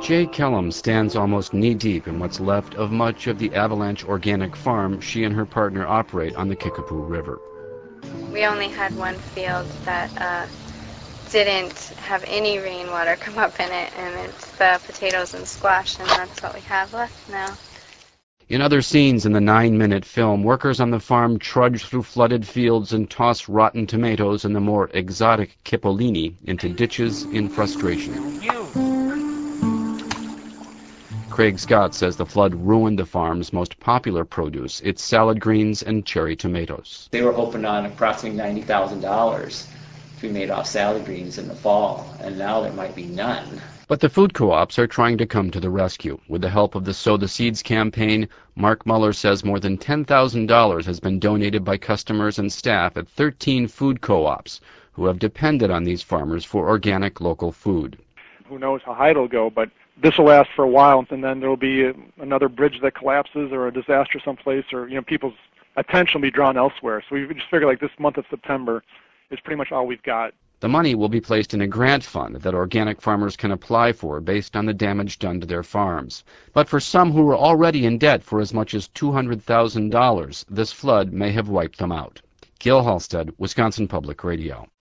Jay Kellum stands almost knee-deep in what's left of much of the Avalanche Organic Farm she and her partner operate on the Kickapoo River. We only had one field that didn't have any rainwater come up in it, and it's the potatoes and squash, and that's what we have left now. In other scenes in the 9-minute film, workers on the farm trudge through flooded fields and toss rotten tomatoes and the more exotic cipollini into ditches in frustration. Craig Scott says the flood ruined the farm's most popular produce, its salad greens and cherry tomatoes. They were hoping on approximately $90,000 to be made off salad greens in the fall, and now there might be none. But the food co-ops are trying to come to the rescue. With the help of the Sow the Seeds campaign, Mark Muller says more than $10,000 has been donated by customers and staff at 13 food co-ops who have depended on these farmers for organic local food. Who knows how high it'll go, but this will last for a while, and then there will be another bridge that collapses or a disaster someplace, or people's attention will be drawn elsewhere. So we just figure like this month of September is pretty much all we've got. The money will be placed in a grant fund that organic farmers can apply for based on the damage done to their farms. But for some who are already in debt for as much as $200,000, this flood may have wiped them out. Gil Halstead, Wisconsin Public Radio.